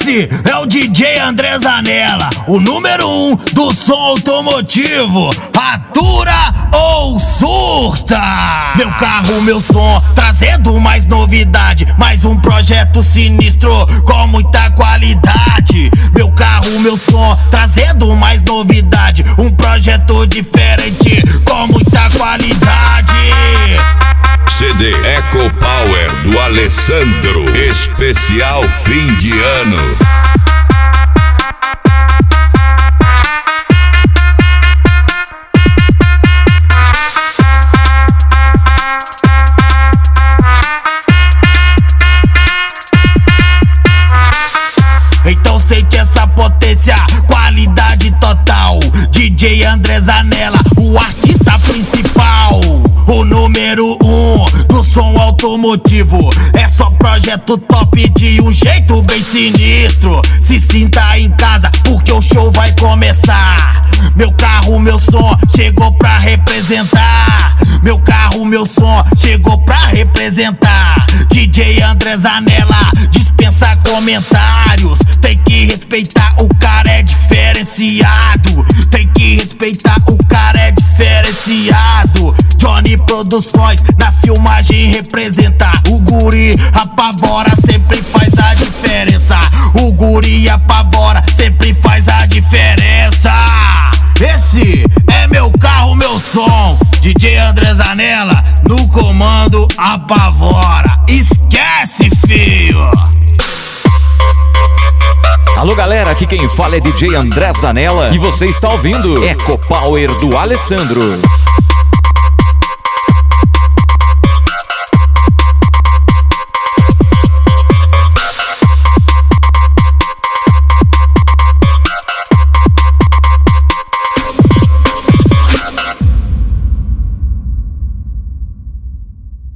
Esse é o DJ André Zanella, o número 1 do som automotivo. Atura ou surta? Meu carro, meu som, trazendo mais novidade, mais um projeto sinistro com muita qualidade. Meu carro, meu som, trazendo mais novidade, um projeto diferente com muita qualidade. CD Eco Power do Alessandro, especial fim de ano. Então sente essa potência, qualidade total. DJ André Zanella, o artista principal, o número 1 do som automotivo. É só projeto top de um jeito bem sinistro. Se sinta em casa porque o show vai começar. Meu carro, meu som, chegou pra representar. Meu carro, meu som, chegou pra representar. DJ André Zanella, dispensa comentários. Tem que respeitar, o cara é diferenciado. Tem que respeitar, o cara é diferenciado. Johnny Produções na filmagem representa. O guri apavora, sempre faz a diferença. O guri apavora, sempre faz a diferença. Esse é meu carro, meu som. DJ André Zanella no comando apavora. Esquece, filho. Alô galera, aqui quem fala é DJ André Zanella e você está ouvindo Eco Power do Alessandro.